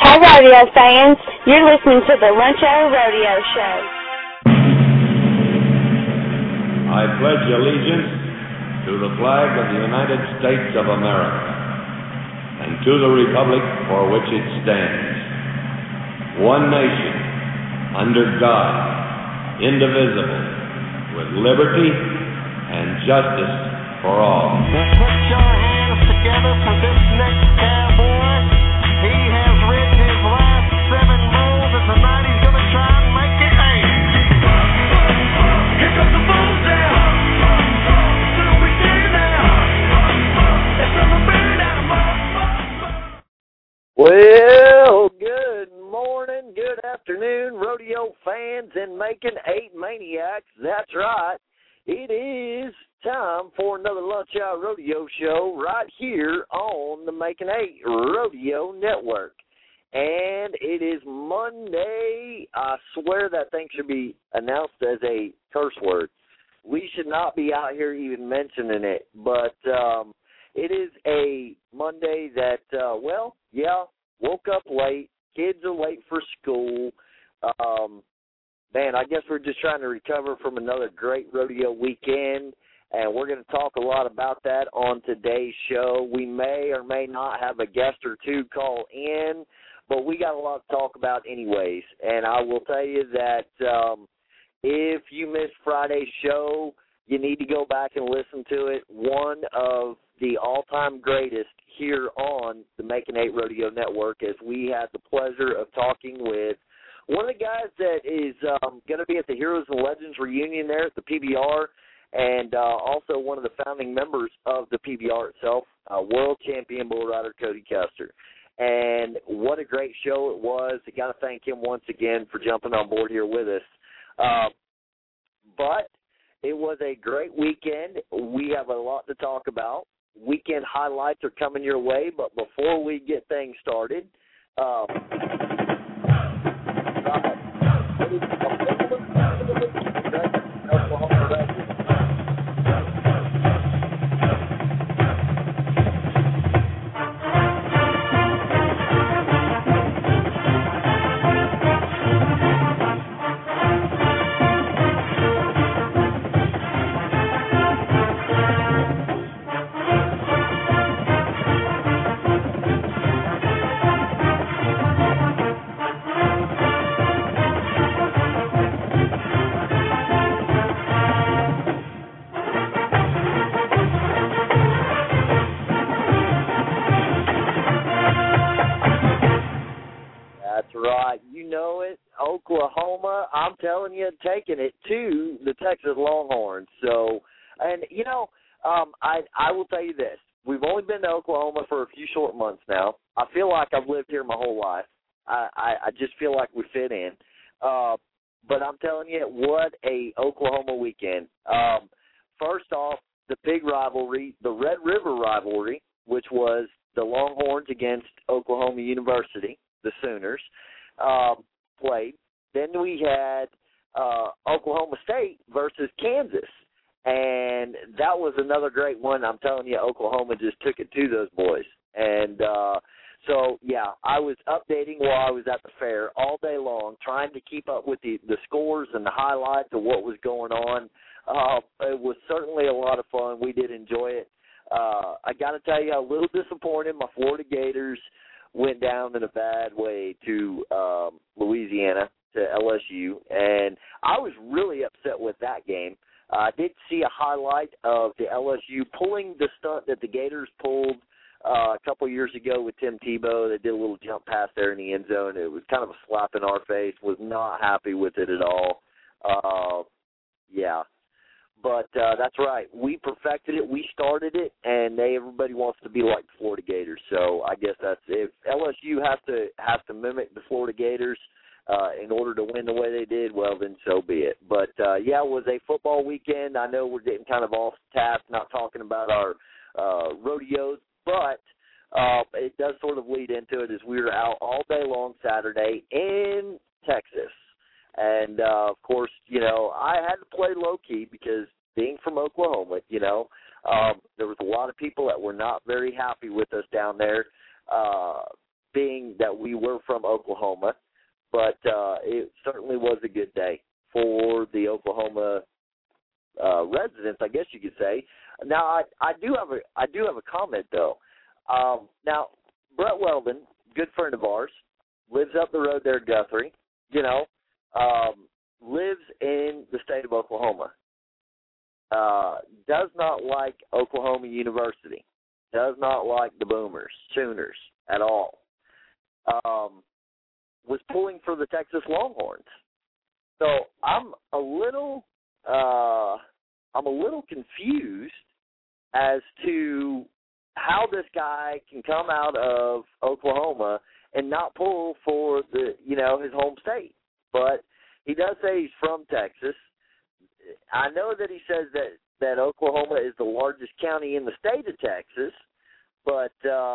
Hi, rodeo fans. You're listening to the Lunch Hour Rodeo Show. I pledge allegiance to the flag of the United States of America and to the republic for which it stands, one nation, under God, indivisible, with liberty and justice for all. Put your hands together for this next cowboy. He has ridden his last 7 bulls, and tonight he's going to try and make it 8. Here comes the bulls down. So we stand now. It's gonna burn out. Well, good morning, good afternoon, rodeo fans and Making 8 maniacs. That's right. It is time for another Lunch Hour Rodeo Show right here on the Making 8 Rodeo Network. And it is Monday. I swear that thing should be announced as a curse word. We should not be out here even mentioning it. But it is a Monday that, woke up late. Kids are late for school. Man, I guess we're just trying to recover from another great rodeo weekend, and we're going to talk a lot about that on today's show. We may or may not have a guest or two call in, but we got a lot to talk about anyways. And I will tell you that if you missed Friday's show, you need to go back and listen to it. One of the all-time greatest here on the Making 8 Rodeo Network, as we had the pleasure of talking with one of the guys that is going to be at the Heroes and Legends reunion there at the PBR, and also one of the founding members of the PBR itself, world champion bull rider Cody Custer. And what a great show it was. I got to thank him once again for jumping on board here with us. But it was a great weekend. We have a lot to talk about. Weekend highlights are coming your way, but before we get things started, Oklahoma, I'm telling you, taking it to the Texas Longhorns. So, and, I will tell you this. We've only been to Oklahoma for a few short months now. I feel like I've lived here my whole life. I just feel like we fit in. But I'm telling you, what a Oklahoma weekend. First off, the big rivalry, the Red River rivalry, which was the Longhorns against Oklahoma University, the Sooners, played. Then we had Oklahoma State versus Kansas, and that was another great one. I'm telling you, Oklahoma just took it to those boys. And I was updating while I was at the fair all day long, trying to keep up with the scores and the highlights of what was going on. It was certainly a lot of fun. We did enjoy it. I got to tell you, a little disappointed. My Florida Gators went down in a bad way to Louisiana, to LSU, and I was really upset with that game. I did see a highlight of the LSU pulling the stunt that the Gators pulled a couple years ago with Tim Tebow. They did a little jump pass there in the end zone. It was kind of a slap in our face. Was not happy with it at all. But that's right. We perfected it. We started it, and everybody wants to be like the Florida Gators. So I guess that's if LSU has to mimic the Florida Gators in order to win the way they did, well, then so be it. But, it was a football weekend. I know we're getting kind of off task, not talking about our rodeos, but it does sort of lead into it as we were out all day long Saturday in Texas. And, of course, I had to play low-key because being from Oklahoma, there was a lot of people that were not very happy with us down there. being that we were from Oklahoma, but it certainly was a good day for the Oklahoma residents, I guess you could say. Now, I do have a comment though. Now, Brett Weldon, good friend of ours, lives up the road there at Guthrie. Lives in the state of Oklahoma. Does not like Oklahoma University. Does not like the Sooners at all. Was pulling for the Texas Longhorns. So I'm a little confused as to how this guy can come out of Oklahoma and not pull for his home state. But he does say he's from Texas. I know that he says that Oklahoma is the largest county in the state of Texas, but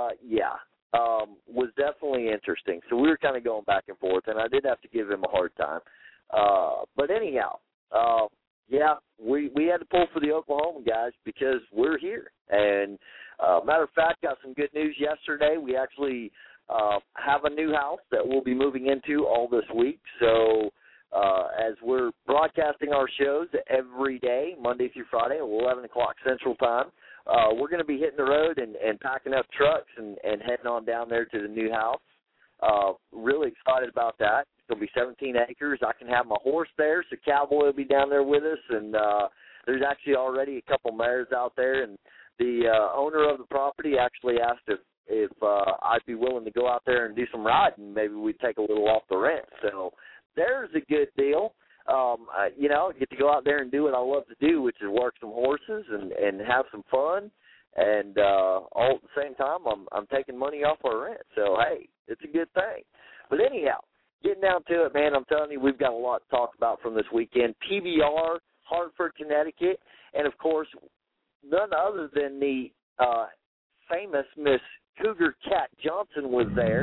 was definitely interesting. So we were kind of going back and forth, and I did have to give him a hard time. But anyhow, we had to pull for the Oklahoma guys because we're here. And matter of fact, got some good news yesterday. We actually have a new house that we'll be moving into all this week. So as we're broadcasting our shows every day, Monday through Friday at 11 o'clock Central Time, we're going to be hitting the road and packing up trucks and heading on down there to the new house. Really excited about that. It'll be 17 acres. I can have my horse there, so Cowboy will be down there with us. And there's actually already a couple mares out there. And the owner of the property actually asked if I'd be willing to go out there and do some riding. Maybe we'd take a little off the rent. So there's a good deal. Get to go out there and do what I love to do, which is work some horses and have some fun. And all at the same time, I'm taking money off our rent. So, hey, it's a good thing. But anyhow, getting down to it, man, I'm telling you, we've got a lot to talk about from this weekend. PBR, Hartford, Connecticut, and, of course, none other than the famous Miss Cougar Cat Johnson was there.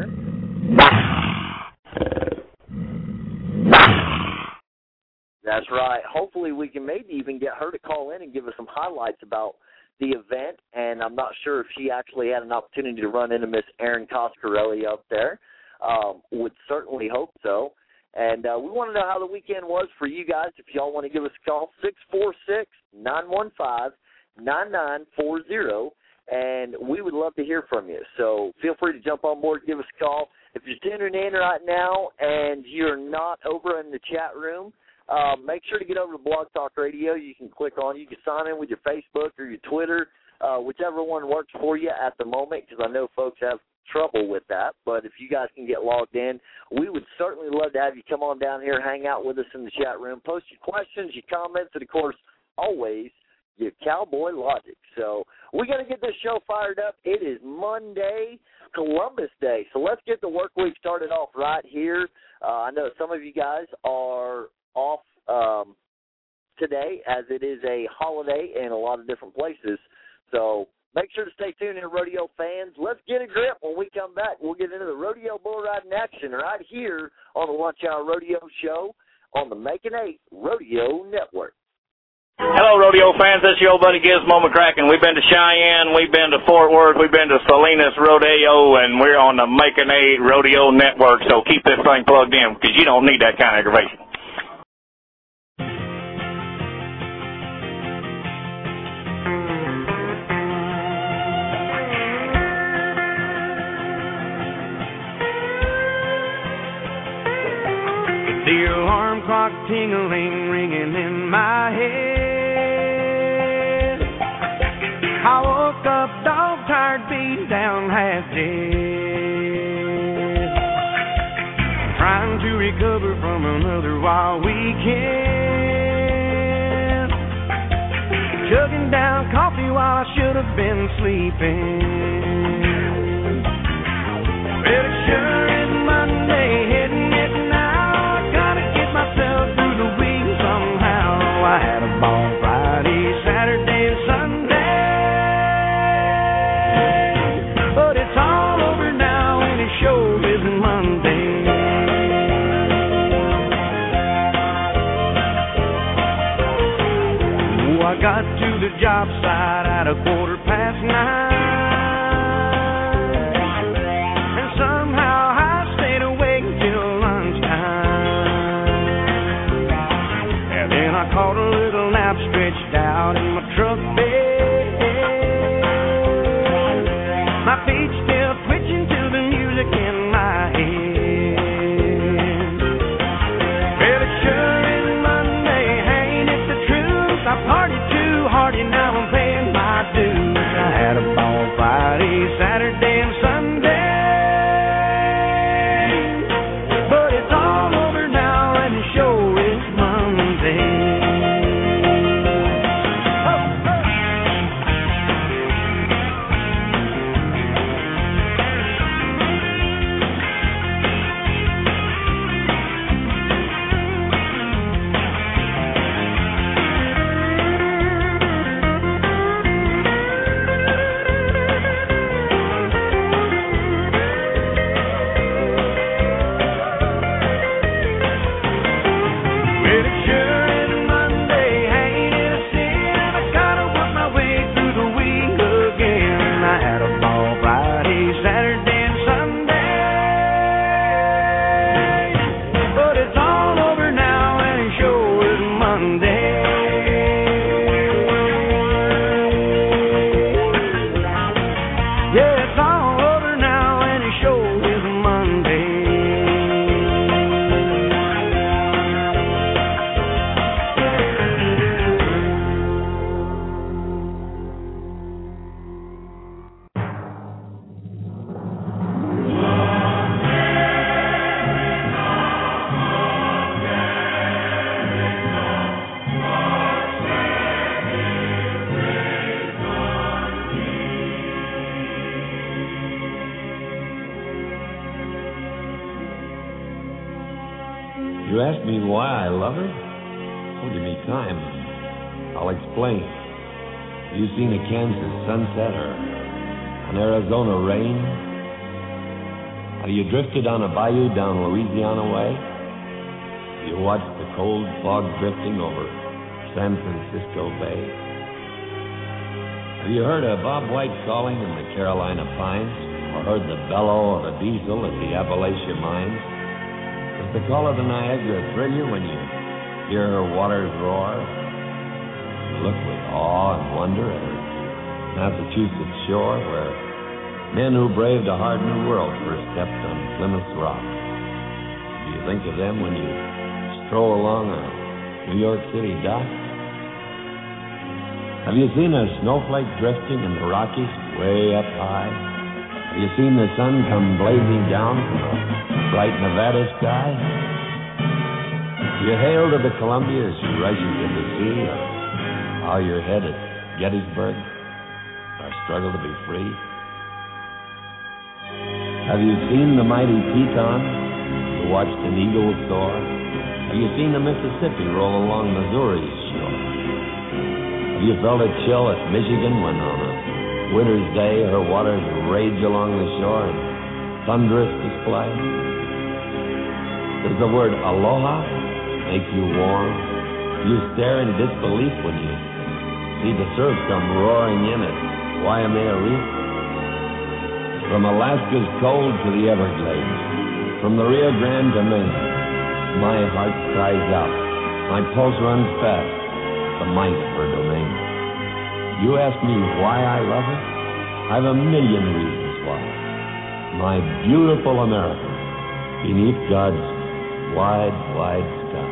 That's right. Hopefully we can maybe even get her to call in and give us some highlights about the event, and I'm not sure if she actually had an opportunity to run into Miss Erin Coscarelli up there. Would certainly hope so. And we want to know how the weekend was for you guys. If y'all want to give us a call, 646-915-9940, and we would love to hear from you. So feel free to jump on board, give us a call. If you're tuning in right now and you're not over in the chat room, make sure to get over to Blog Talk Radio. You can click on, you can sign in with your Facebook or your Twitter, whichever one works for you at the moment, because I know folks have trouble with that. But if you guys can get logged in, we would certainly love to have you come on down here, hang out with us in the chat room, post your questions, your comments, and, of course, always your cowboy logic. So we got to get this show fired up. It is Monday, Columbus Day. So let's get the work week started off right here. I know some of you guys are off today, as it is a holiday in a lot of different places. So make sure to stay tuned in, rodeo fans. Let's get a grip. When we come back, we'll get into the rodeo bull riding action right here on the Lunch Hour Rodeo Show on the Making 8 Rodeo Network. Hello, rodeo fans. This is your old buddy Gizmo McCracken. We've been to Cheyenne, we've been to Fort Worth, we've been to Salinas Rodeo, and we're on the Making 8 Rodeo Network, so keep this thing plugged in because you don't need that kind of aggravation. The alarm clock ting-a-ling, ringing in my head. I woke up dog-tired, beat down, half dead. Trying to recover from another wild weekend. Chugging down coffee while I should have been sleeping. Well, it sure is Monday, hitting it now. Myself through the week somehow. I had a ball Friday, Saturday, and Sunday, but it's all over now and it sure isn't Monday. Oh, I got to the job site at 9:15, and somehow You ask me why I love her? Well, give me time. I'll explain. Have you seen a Kansas sunset or an Arizona rain? Have you drifted on a bayou down Louisiana way? Have you watched the cold fog drifting over San Francisco Bay? Have you heard a Bob White calling in the Carolina pines, or heard the bellow of a diesel at the Appalachia mines? Does the call of the Niagara thrill you when you hear her waters roar? You look with awe and wonder at her Massachusetts shore, where men who braved a hard new world first stepped on Plymouth Rock. Do you think of them when you stroll along a New York City dock? Have you seen a snowflake drifting in the Rockies way up high? Have you seen the sun come blazing down from a bright Nevada sky? Do you hail to the Columbia as she rushes into the sea, or bow your head at Gettysburg, our struggle to be free? Have you seen the mighty Teton, who watched an eagle soar? Have you seen the Mississippi roll along Missouri's shore? Have you felt a chill at Michigan when on a winter's day her waters rage along the shore in thunderous display? Does the word aloha make you warm? Do you stare in disbelief when you see the surf come roaring in at Waimea Reef? From Alaska's cold to the Everglades, from the Rio Grande to Maine, my heart cries out, my pulse runs fast, the might of her domain. You ask me why I love her? I've a million reasons why. My beautiful America, beneath God's wide, wide sky.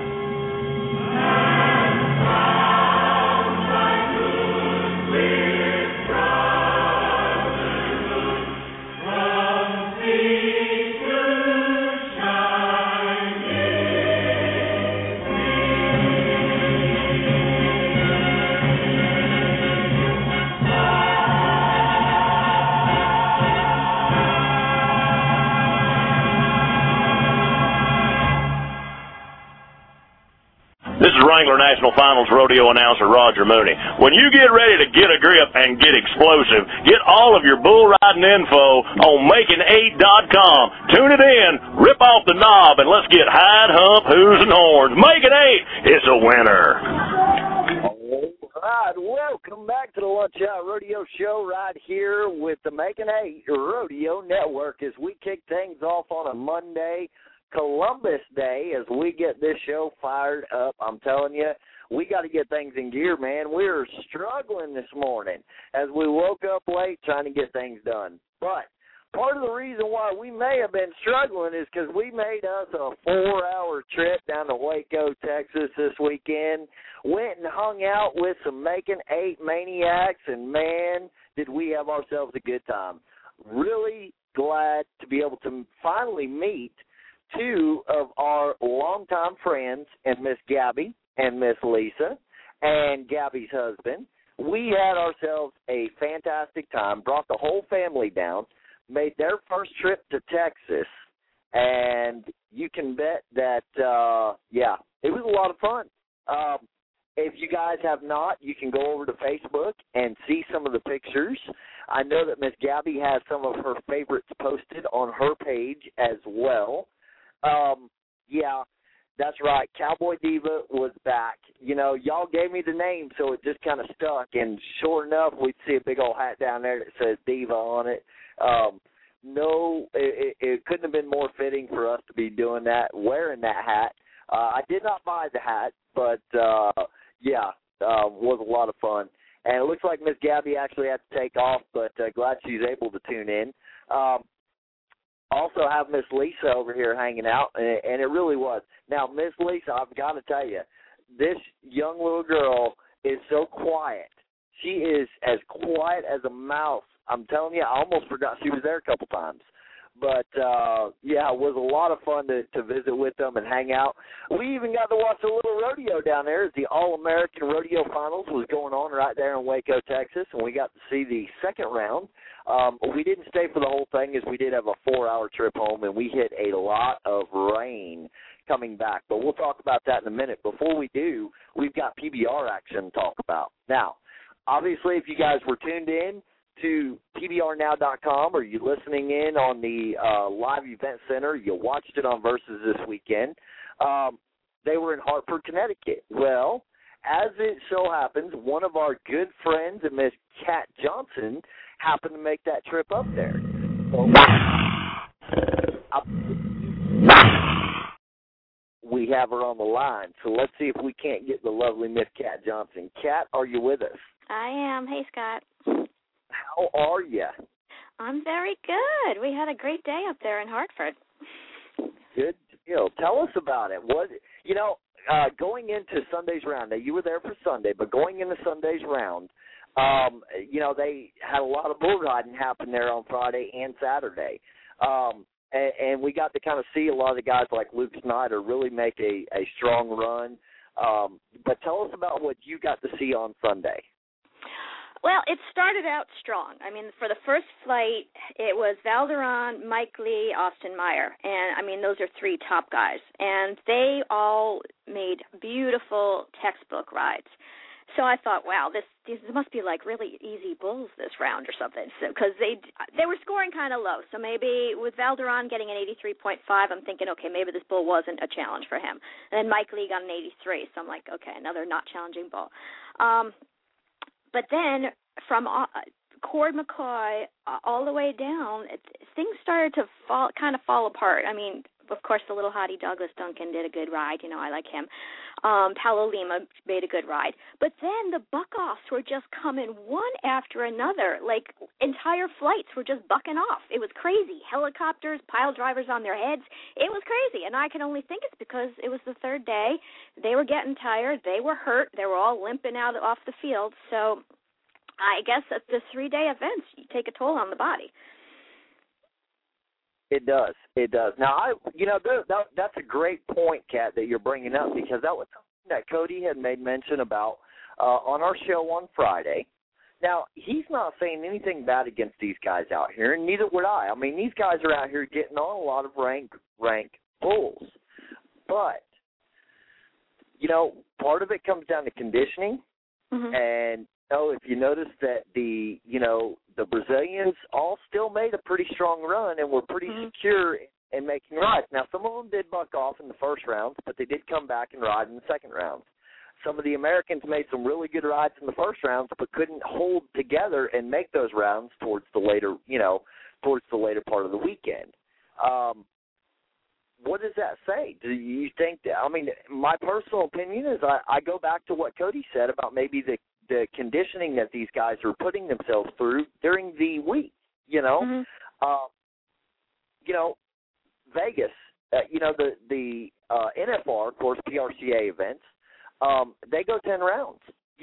This is Wrangler National Finals rodeo announcer Roger Mooney. When you get ready to get a grip and get explosive, get all of your bull riding info on Making8.com. Tune it in, rip off the knob, and let's get hide, hump, hooves, and horns. Making 8, it's a winner. All right, welcome back to the Lunch Hour Rodeo Show right here with the Making 8 Rodeo Network as we kick things off on a Monday, Columbus Day, as we get this show fired up. I'm telling you, we got to get things in gear, man. We're struggling this morning as we woke up late trying to get things done. But part of the reason why we may have been struggling is because we made us a 4-hour trip down to Waco, Texas this weekend, went and hung out with some Making 8 maniacs, and, man, did we have ourselves a good time. Really glad to be able to finally meet two of our longtime friends, and Miss Gabby and Miss Lisa, and Gabby's husband. We had ourselves a fantastic time, brought the whole family down, made their first trip to Texas, and you can bet that, it was a lot of fun. If you guys have not, you can go over to Facebook and see some of the pictures. I know that Miss Gabby has some of her favorites posted on her page as well. That's right. Cowboy Diva was back. You know, y'all gave me the name, so it just kind of stuck. And sure enough, we'd see a big old hat down there that says Diva on it. It couldn't have been more fitting for us to be doing that, wearing that hat. I did not buy the hat, but, was a lot of fun. And it looks like Miss Gabby actually had to take off, but glad she's able to tune in. Also have Miss Lisa over here hanging out, and it really was. Now, Miss Lisa, I've got to tell you, this young little girl is so quiet. She is as quiet as a mouse. I'm telling you, I almost forgot she was there a couple times. But, it was a lot of fun to visit with them and hang out. We even got to watch a little rodeo down there as the All-American Rodeo Finals was going on right there in Waco, Texas, and we got to see the second round. We didn't stay for the whole thing as we did have a 4-hour trip home, and we hit a lot of rain coming back, but we'll talk about that in a minute. Before we do, we've got PBR action to talk about. Now, obviously, if you guys were tuned in to PBRnow.com or you're listening in on the live event center, you watched it on Versus this weekend, they were in Hartford, Connecticut. Well, as it so happens, one of our good friends, Miss Kat Johnson, happened to make that trip up there. So, we have her on the line, so let's see if we can't get the lovely Miss Kat Johnson. Kat, are you with us? I am. Hey, Scott. How are you? I'm very good. We had a great day up there in Hartford. Good deal. Tell us about it. Going into Sunday's round, now you were there for Sunday, but going into Sunday's round, they had a lot of bull riding happen there on Friday and Saturday. And we got to kind of see a lot of the guys like Luke Snyder really make a strong run. But tell us about what you got to see on Sunday. Well, it started out strong. I mean, for the first flight, it was Valderon, Mike Lee, Austin Meyer. And, I mean, those are three top guys. And they all made beautiful textbook rides. So I thought, wow, these must be like really easy bulls this round or something, because they were scoring kind of low. So maybe with Valderon getting an 83.5, I'm thinking, okay, maybe this bull wasn't a challenge for him. And then Mike Lee got an 83, so I'm like, okay, another not challenging bull. But then from Cord McCoy all the way down, things started to kind of fall apart. I mean, of course, the little hottie Douglas Duncan did a good ride. You know, I like him. Paulo Lima made a good ride. But then the buck-offs were just coming one after another. Like, entire flights were just bucking off. It was crazy. Helicopters, pile drivers on their heads. It was crazy. And I can only think it's because it was the third day. They were getting tired. They were hurt. They were all limping out off the field. So I guess at the 3-day events, you take a toll on the body. It does. It does. Now, that's a great point, Kat, that you're bringing up, because that was something that Cody had made mention about on our show on Friday. Now, he's not saying anything bad against these guys out here, and neither would I. I mean, these guys are out here getting on a lot of rank bulls. But, part of it comes down to conditioning, and if you notice that the Brazilians all still made a pretty strong run and were pretty secure in making rides. Now, some of them did buck off in the first round, but they did come back and ride in the second round. Some of the Americans made some really good rides in the first rounds, but couldn't hold together and make those rounds towards the later part of the weekend. What does that say? Do you think that? I mean, my personal opinion is I go back to what Cody said about maybe the conditioning that these guys are putting themselves through during the week, Vegas, the NFR, of course, PRCA events, they go 10 rounds,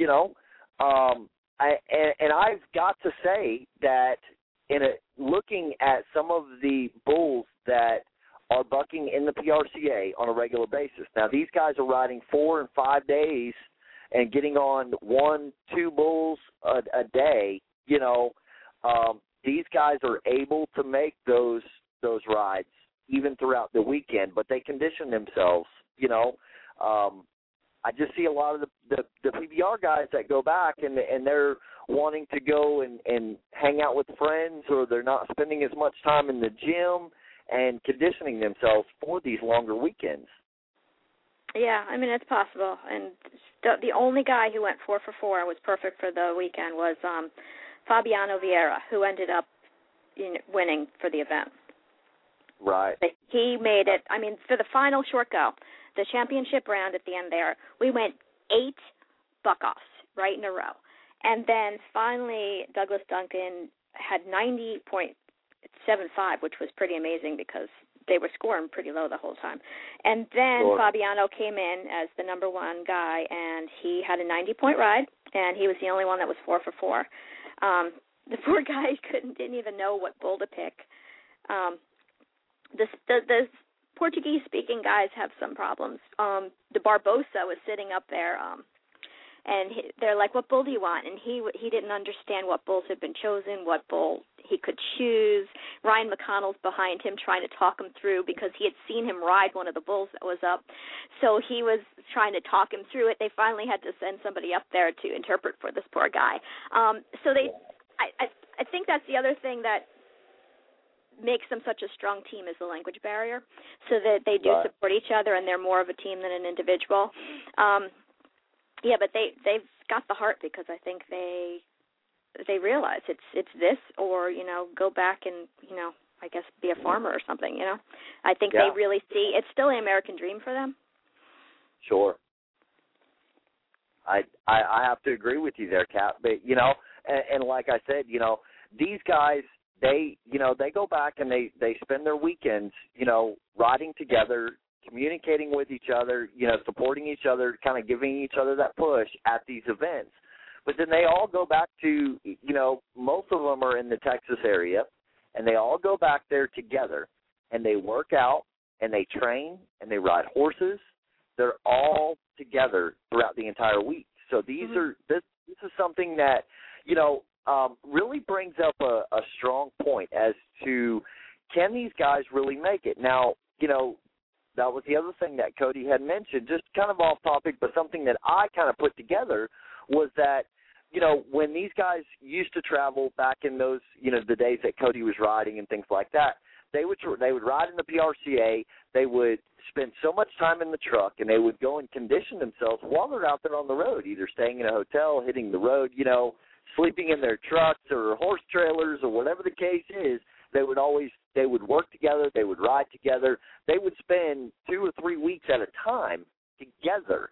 and I've got to say that looking at some of the bulls that are bucking in the PRCA on a regular basis. Now, these guys are riding 4 and 5 days and getting on 1-2 bulls a day. These guys are able to make those rides even throughout the weekend, but they condition themselves. I just see a lot of the PBR guys that go back and they're wanting to go and hang out with friends, or they're not spending as much time in the gym and conditioning themselves for these longer weekends. Yeah, I mean, it's possible. And the only guy who went 4 for 4 was perfect for the weekend was Fabiano Vieira, who ended up winning for the event. Right. But he made it. I mean, for the final short go, the championship round at the end there, we went 8 buck-offs right in a row. And then finally, Douglas Duncan had 90.75, which was pretty amazing because they were scoring pretty low the whole time. And then Fabiano came in as the number 1 guy, and he had a 90-point ride, and he was the only one that was 4 for 4. The poor guy didn't even know what bull to pick. The Portuguese-speaking guys have some problems. The Barbosa was sitting up there, they're like, what bull do you want? And he didn't understand what bulls had been chosen, what bull he could choose. Ryan McConnell's behind him trying to talk him through because he had seen him ride one of the bulls that was up. So he was trying to talk him through it. They finally had to send somebody up there to interpret for this poor guy. I think that's the other thing that makes them such a strong team is the language barrier, so that they do support each other and they're more of a team than an individual. But they've got the heart because I think they realize it's this or, go back and, I guess be a farmer or something, I think they really see it's still an American dream for them. Sure. I have to agree with you there, Kat. But, and like I said, these guys, they go back and they spend their weekends, riding together, communicating with each other, supporting each other, kind of giving each other that push at these events. But then they all go back to, most of them are in the Texas area, and they all go back there together, and they work out, and they train, and they ride horses. They're all together throughout the entire week. So these are this is something that, really brings up a strong point as to can these guys really make it. Now, that was the other thing that Cody had mentioned, just kind of off topic, but something that I kind of put together was that, when these guys used to travel back in those, the days that Cody was riding and things like that, they would ride in the PRCA, they would spend so much time in the truck, and they would go and condition themselves while they're out there on the road, either staying in a hotel, hitting the road, sleeping in their trucks or horse trailers or whatever the case is. They would work together, they would ride together, they would spend 2 or 3 weeks at a time together,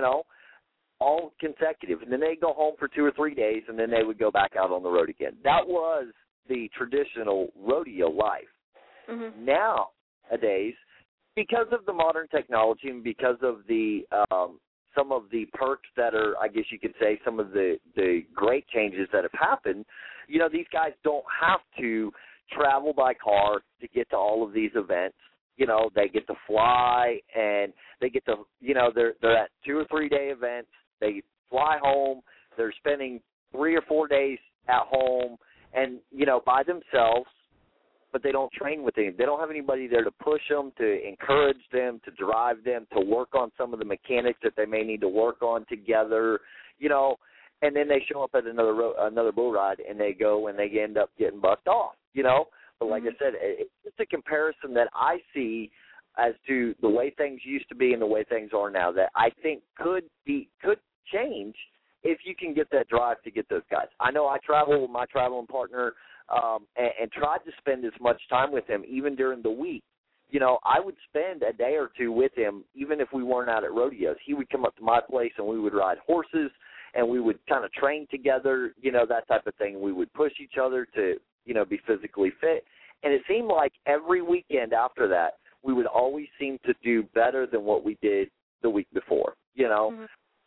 all consecutive. And then they'd go home for 2 or 3 days, and then they would go back out on the road again. That was the traditional rodeo life. Mm-hmm. Nowadays, because of the modern technology and because of the some of the perks that are, I guess you could say, some of the great changes that have happened, these guys don't have to travel by car to get to all of these events. They get to fly, and they get to, they're at 2 or 3 day events. They fly home. They're spending 3 or 4 days at home and, by themselves, but they don't train with them. They don't have anybody there to push them, to encourage them, to drive them, to work on some of the mechanics that they may need to work on together, and then they show up at another bull ride, and they go and they end up getting bucked off, But like I said, it's just a comparison that I see as to the way things used to be and the way things are now that I think could change if you can get that drive to get those guys. I know I travel with my traveling partner and tried to spend as much time with him even during the week. I would spend a day or two with him even if we weren't out at rodeos. He would come up to my place and we would ride horses and we would kind of train together, that type of thing. We would push each other to, be physically fit. And it seemed like every weekend after that, we would always seem to do better than what we did the week before, Mm-hmm.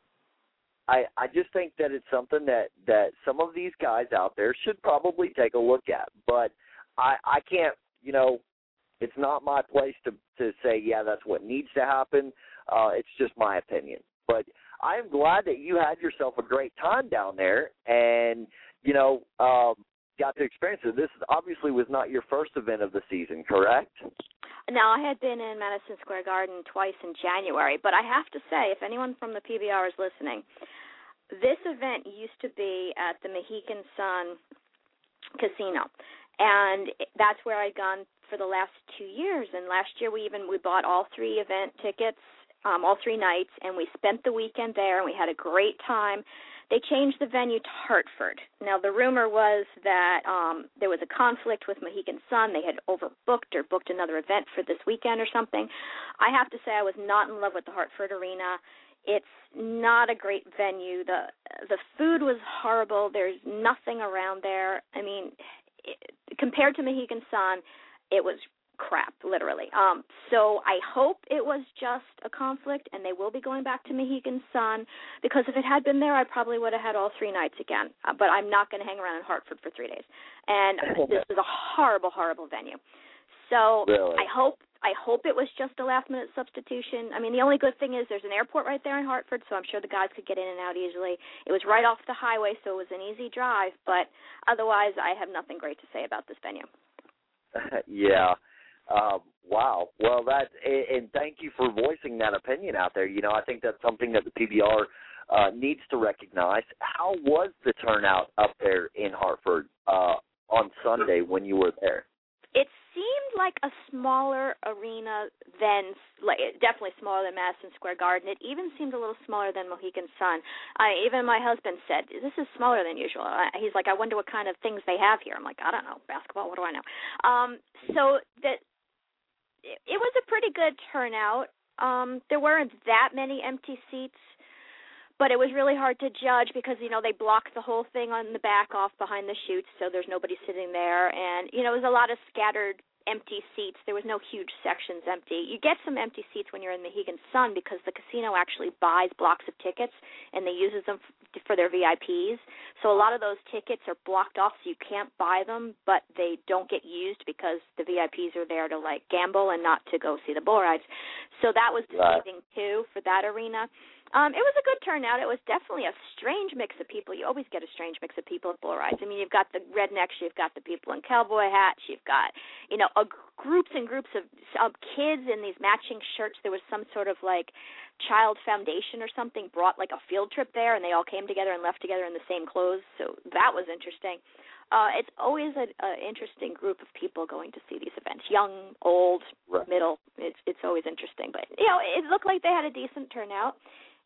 I just think that it's something that some of these guys out there should probably take a look at. But I can't, it's not my place to say, yeah, that's what needs to happen. It's just my opinion. But I am glad that you had yourself a great time down there and, got to experience it. This obviously was not your first event of the season, correct? No, I had been in Madison Square Garden twice in January, but I have to say, if anyone from the PBR is listening, this event used to be at the Mohegan Sun Casino, and that's where I'd gone for the last 2 years. And last year we bought all 3 event tickets, all 3 nights, and we spent the weekend there, and we had a great time. They changed the venue to Hartford. Now, the rumor was that there was a conflict with Mohegan Sun. They had overbooked or booked another event for this weekend or something. I have to say I was not in love with the Hartford Arena. It's not a great venue. The food was horrible. There's nothing around there. I mean, compared to Mohegan Sun, it was crap, literally. So I hope it was just a conflict, and they will be going back to Mohegan Sun, because if it had been there, I probably would have had all 3 nights again. But I'm not going to hang around in Hartford for 3 days. And this was a horrible, horrible venue. So really? I I hope it was just a last-minute substitution. I mean, the only good thing is there's an airport right there in Hartford, so I'm sure the guys could get in and out easily. It was right off the highway, so it was an easy drive, but otherwise I have nothing great to say about this venue. Yeah. Wow. Well, and thank you for voicing that opinion out there. You know, I think that's something that the PBR needs to recognize. How was the turnout up there in Hartford on Sunday when you were there? It seemed like a smaller arena than, definitely smaller than Madison Square Garden. It even seemed a little smaller than Mohegan Sun. Even my husband said, this is smaller than usual. He's like, I wonder what kind of things they have here. I'm like, I don't know, basketball, what do I know? So that it was a pretty good turnout. There weren't that many empty seats, but it was really hard to judge because, you know, they blocked the whole thing on the back off behind the chutes, so there's nobody sitting there. And, you know, it was a lot of scattered empty seats. There was no huge sections empty. You get some empty seats when you're in Mohegan Sun because the casino actually buys blocks of tickets and they uses them for their VIPs. So a lot of those tickets are blocked off so you can't buy them, but they don't get used because the VIPs are there to, like, gamble and not to go see the bull rides. So that was deceiving, too, for that arena. It was a good turnout. It was definitely a strange mix of people. You always get a strange mix of people at bull rides. I mean, you've got the rednecks, you've got the people in cowboy hats, you've got, you know, groups and groups of kids in these matching shirts. There was some sort of, like, child foundation or something brought, like, a field trip there, and they all came together and left together in the same clothes. So that was interesting. It's always an interesting group of people going to see these events, young, old, middle. It's always interesting. But, you know, it looked like they had a decent turnout.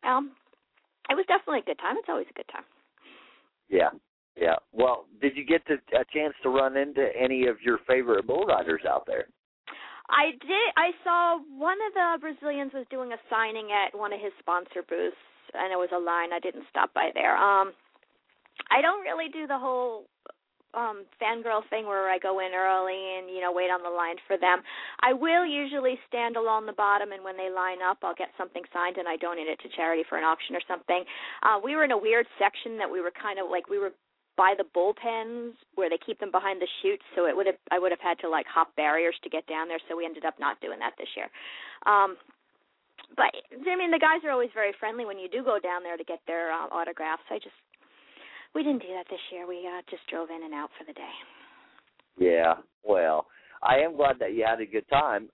It was definitely a good time. It's always a good time. Yeah. Well, did you get a chance to run into any of your favorite bull riders out there? I did. I saw one of the Brazilians was doing a signing at one of his sponsor booths, and it was a line. I didn't stop by there. I don't really do the whole fangirl thing where I go in early and, you know, wait on the line for them. I will usually stand along the bottom, and when they line up, I'll get something signed and I donate it to charity for an auction or something. We were in a weird section that we were kind of like, we were by the bullpens where they keep them behind the chutes, so I would have had to, like, hop barriers to get down there, so we ended up not doing that this year. But, I mean, the guys are always very friendly when you do go down there to get their autographs. We didn't do that this year. We just drove in and out for the day. Yeah, well, I am glad that you had a good time.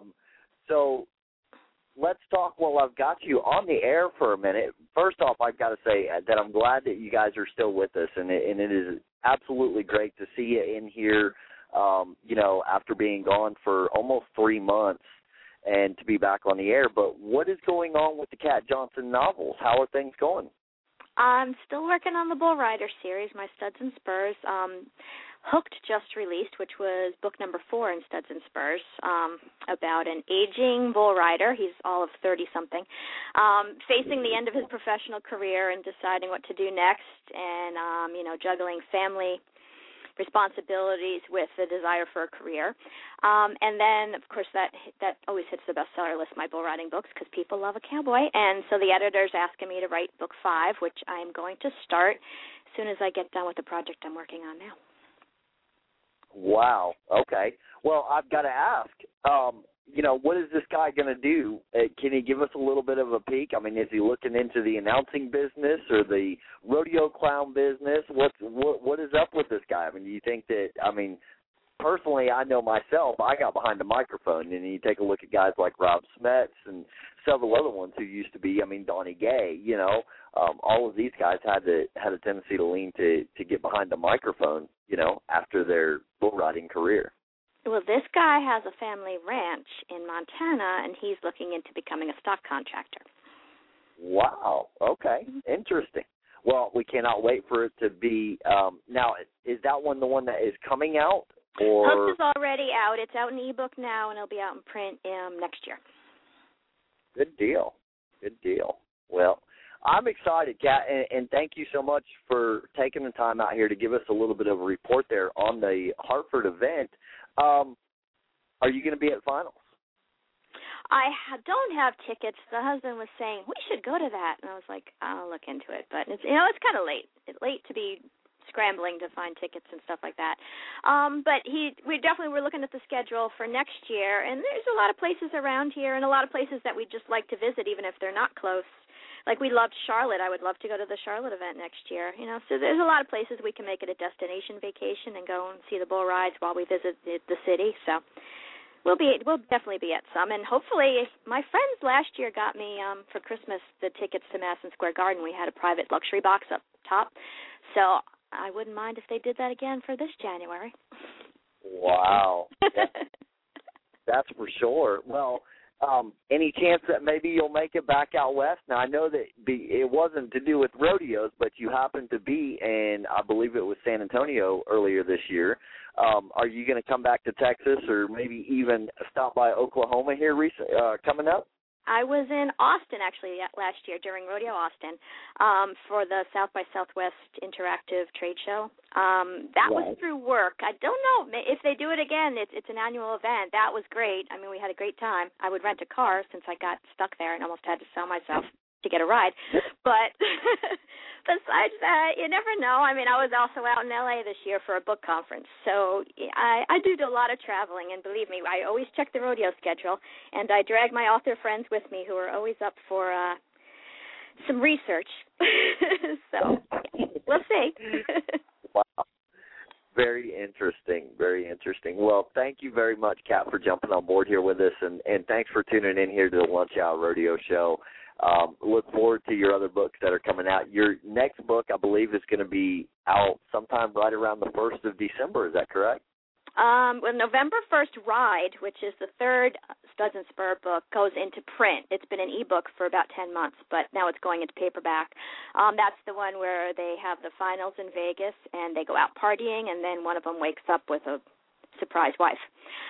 So let's talk while I've got you on the air for a minute. First off, I've got to say that I'm glad that you guys are still with us, and it is absolutely great to see you in here, you know, after being gone for almost 3 months and to be back on the air. But what is going on with the Cat Johnson novels? How are things going? I'm still working on the Bull Rider series, my Studs and Spurs. Hooked just released, which was book number 4 in Studs and Spurs, about an aging bull rider. He's all of 30-something, facing the end of his professional career and deciding what to do next, and, you know, juggling family responsibilities with the desire for a career. And then, of course, that always hits the bestseller list, my bull riding books, because people love a cowboy. And so the editor's asking me to write book 5, which I'm going to start as soon as I get done with the project I'm working on now. Wow. Okay. Well, I've got to ask, you know, what is this guy going to do? Can he give us a little bit of a peek? I mean, is he looking into the announcing business or the rodeo clown business? What is up with this guy? I mean, do you think that, I mean, personally, I know myself, I got behind the microphone, and you take a look at guys like Rob Smets and several other ones who used to be, I mean, Donnie Gay, you know, all of these guys had a tendency to lean to get behind the microphone, you know, after their bull riding career. Well, this guy has a family ranch in Montana, and he's looking into becoming a stock contractor. Wow. Okay. Interesting. Well, we cannot wait for it to be now, is that one the one that is coming out? Or Hooked is already out. It's out in ebook now, and it'll be out in print next year. Good deal. Good deal. Well, I'm excited, Kat, and thank you so much for taking the time out here to give us a little bit of a report there on the Hartford event. Are you going to be at finals? I don't have tickets. The husband was saying, we should go to that. And I was like, I'll look into it. But, it's, you know, it's kind of late. It's late to be scrambling to find tickets and stuff like that. But we definitely were looking at the schedule for next year, and there's a lot of places around here and a lot of places that we'd just like to visit, even if they're not close. Like we loved Charlotte. I would love to go to the Charlotte event next year. So there's a lot of places we can make it a destination vacation and go and see the bull rides while we visit the city. So we'll definitely be at some. And hopefully, my friends last year got me for Christmas the tickets to Madison Square Garden. We had a private luxury box up top. So I wouldn't mind if they did that again for this January. Wow. That's for sure. Well, any chance that maybe you'll make it back out west? Now, I know that it wasn't to do with rodeos, but you happened to be in, I believe it was San Antonio earlier this year. Are you going to come back to Texas or maybe even stop by Oklahoma here coming up? I was in Austin, actually, last year during Rodeo Austin for the South by Southwest Interactive Trade Show. That was through work. I don't know if they do it again. It's an annual event. That was great. I mean, we had a great time. I would rent a car since I got stuck there and almost had to sell myself to get a ride. But besides that, you never know. I mean, I was also out in L.A. this year for a book conference. So I do a lot of traveling, and believe me, I always check the rodeo schedule, and I drag my author friends with me who are always up for some research. So we'll see. Wow. Very interesting, very interesting. Well, thank you very much, Kat, for jumping on board here with us, and thanks for tuning in here to the Lunch Hour Rodeo Show. Look forward to your other books that are coming out. Your next book, I believe, is going to be out sometime right around the 1st of December. Is that correct? Well, November 1st, Ride, which is the third Studs and Spur book, goes into print. It's been an ebook for about 10 months, but now it's going into paperback. That's the one where they have the finals in Vegas, and they go out partying, and then one of them wakes up with a surprise wife,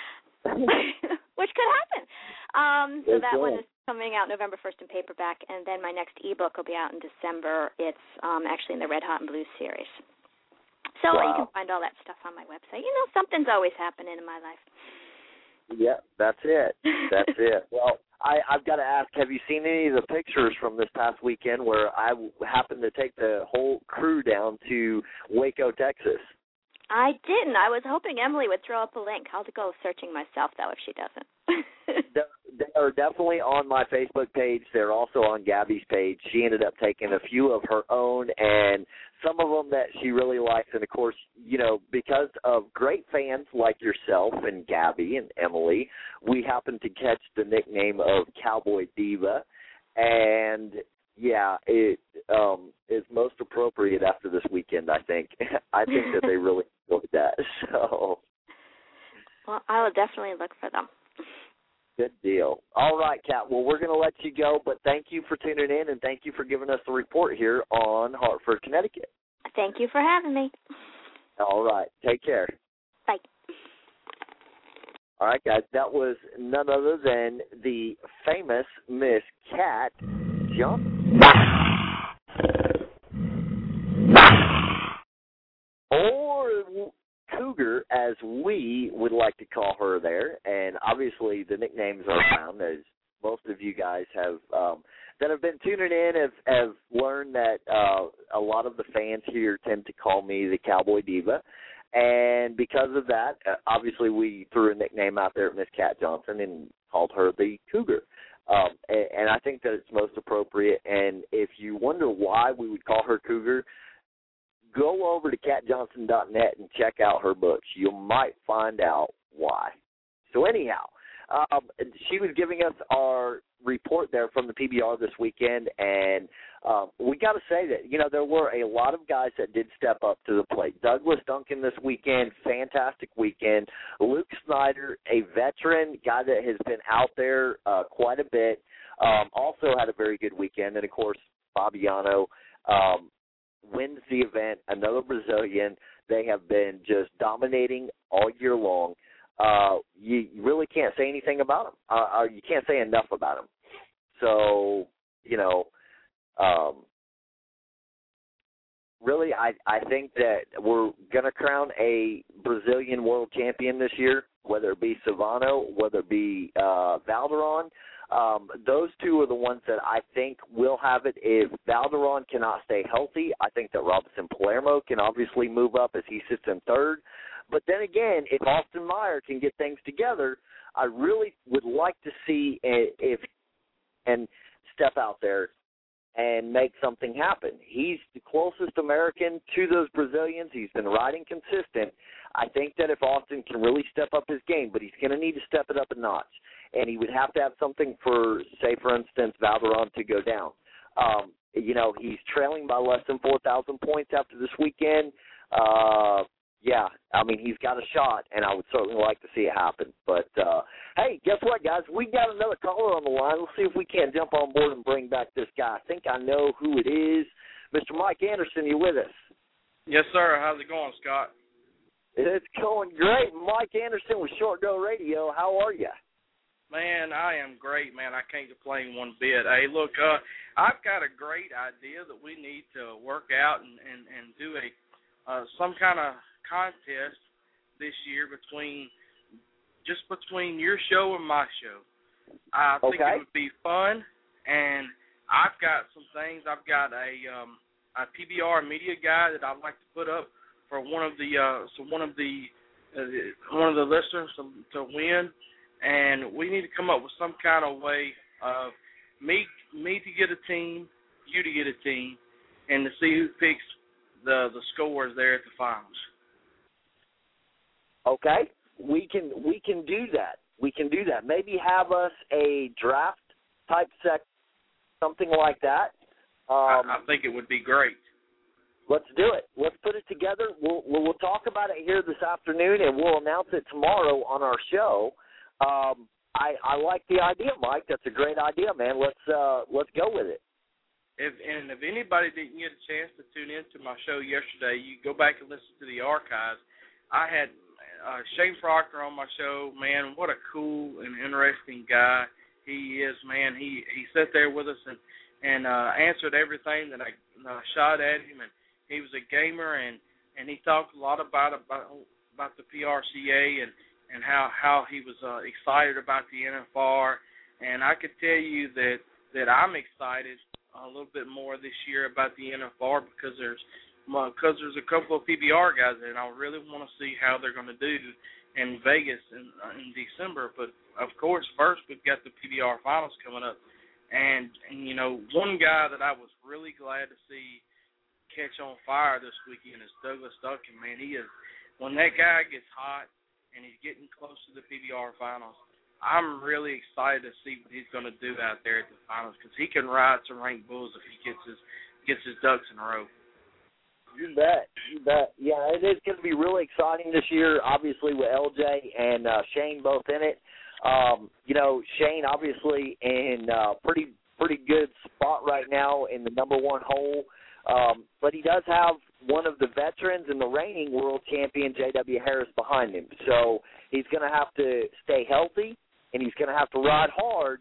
which could happen. So that one is coming out November 1st in paperback, and then my next ebook will be out in December. It's actually in the Red Hot and Blue series. So you can find all that stuff on my website. Something's always happening in my life. Yeah, that's it. That's it. Well, I've got to ask, have you seen any of the pictures from this past weekend where I happened to take the whole crew down to Waco, Texas? I didn't. I was hoping Emily would throw up a link. I'll go searching myself, though, if she doesn't. They are definitely on my Facebook page. They're also on Gabby's page. She ended up taking a few of her own and some of them that she really likes. And, of course, because of great fans like yourself and Gabby and Emily, we happened to catch the nickname of Cowboy Diva. And, yeah, it is most appropriate after this weekend, I think. I think that they really enjoyed that. So, well, I will definitely look for them. Good deal. All right, Kat. Well, we're going to let you go, but thank you for tuning in, and thank you for giving us the report here on Hartford, Connecticut. Thank you for having me. All right. Take care. Bye. All right, guys. That was none other than the famous Miss Kat Johnson. Or Cougar, as we would like to call her there, and obviously the nicknames are found, as most of you guys have that have been tuning in have learned that a lot of the fans here tend to call me the Cowboy Diva, and because of that, obviously we threw a nickname out there at Miss Kat Johnson and called her the Cougar. And I think that it's most appropriate, and if you wonder why we would call her Cougar, go over to katjohnson.net and check out her books. You might find out why. So anyhow, she was giving us our report there from the PBR this weekend, and we got to say that, there were a lot of guys that did step up to the plate. Douglas Duncan this weekend, fantastic weekend. Luke Snyder, a veteran guy that has been out there quite a bit, also had a very good weekend. And, of course, Fabiano wins the event, another Brazilian. They have been just dominating all year long. You really can't say anything about them. You can't say enough about them. So, really, I think that we're going to crown a Brazilian world champion this year, whether it be Silvano, whether it be Valderon. Those two are the ones that I think will have it. If Valderon cannot stay healthy, I think that Robinson Palermo can obviously move up as he sits in third. But then again, if Austin Meyer can get things together, I really would like to see if and step out there and make something happen. He's the closest American to those Brazilians. He's been riding consistent. I think that if Austin can really step up his game, but he's going to need to step it up a notch, and he would have to have something for, say, for instance, Valderon to go down. He's trailing by less than 4,000 points after this weekend. He's got a shot, and I would certainly like to see it happen. But, hey, guess what, guys? We got another caller on the line. Let's see if we can jump on board and bring back this guy. I think I know who it is. Mr. Mike Anderson, you with us? Yes, sir. How's it going, Scott? It's going great. Mike Anderson with Short Go Radio. How are you? Man, I am great, man. I can't complain one bit. Hey, look, I've got a great idea that we need to work out and do some kind of contest this year between your show and my show. I think it would be fun, and I've got some things. I've got a PBR media guy that I'd like to put up for one of the listeners to win, and we need to come up with some kind of way of me to get a team, you to get a team, and to see who picks the scores there at the finals. Okay, we can do that. We can do that. Maybe have us a draft type something like that. I think it would be great. Let's do it. Let's put it together. We'll talk about it here this afternoon, and we'll announce it tomorrow on our show. I like the idea, Mike. That's a great idea, man. Let's go with it. If anybody didn't get a chance to tune in to my show yesterday, you go back and listen to the archives. I had Shane Proctor on my show. Man, what a cool and interesting guy he is, man. He sat there with us and answered everything that I shot at him, and he was a gamer, and he talked a lot about the PRCA and how he was excited about the NFR, and I could tell you that I'm excited a little bit more this year about the NFR because there's a couple of PBR guys there, and I really want to see how they're going to do in Vegas in December. But of course, first we've got the PBR finals coming up, and one guy that I was really glad to see catch on fire this weekend is Douglas Duncan. Man, he is, when that guy gets hot and he's getting close to the PBR finals, I'm really excited to see what he's going to do out there at the finals because he can ride some ranked bulls if he gets his ducks in a row. You bet. Yeah, it is going to be really exciting this year, obviously, with LJ and Shane both in it. Shane obviously in pretty good spot right now in the number one hole, but he does have one of the veterans and the reigning world champion, J.W. Harris, behind him. So he's going to have to stay healthy, and he's going to have to ride hard.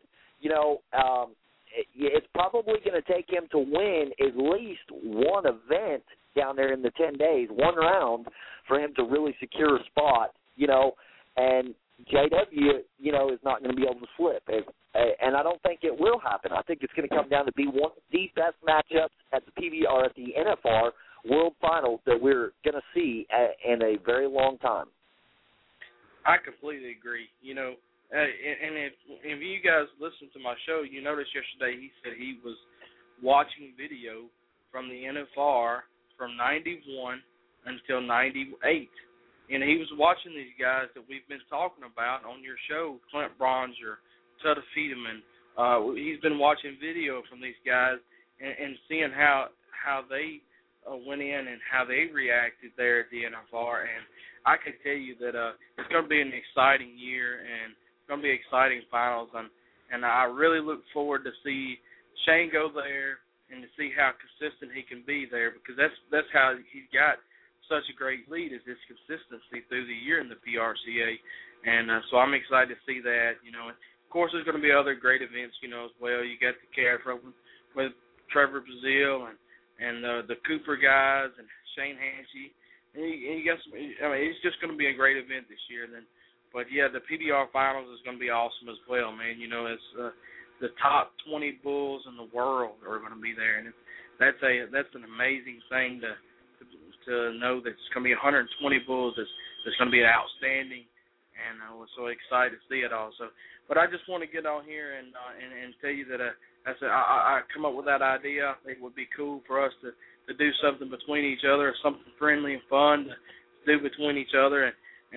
It's probably going to take him to win at least one event down there in the 10 days, one round, for him to really secure a spot, and JW, is not going to be able to slip. And I don't think it will happen. I think it's going to come down to be one of the best matchups at the PBR, at the NFR World Finals that we're going to see in a very long time. I completely agree. And if you guys listen to my show, you noticed yesterday he said he was watching video from the NFR from 91 until 98. And he was watching these guys that we've been talking about on your show, Clint Bronzer, Tutta Fiedemann. He's been watching video from these guys and seeing how they went in and how they reacted there at the NFR. And I can tell you that it's going to be an exciting year and it's going to be exciting finals. And I really look forward to see Shane go there and to see how consistent he can be there, because that's how he's got such a great lead, is his consistency through the year in the PRCA. And so I'm excited to see that. And of course, there's going to be other great events, as well. You got the Calf with Trevor Brazile and the Cooper guys and Shane Hansey. And you got some, it's just going to be a great event this year. But yeah, the PBR finals is going to be awesome as well, man. You know, it's the top 20 bulls in the world are going to be there, and that's an amazing thing to know that it's going to be 120 bulls. That's going to be outstanding, and we're so excited to see it also. But I just want to get on here and tell you that I come up with that idea. I think it would be cool for us to do something between each other, something friendly and fun to do between each other,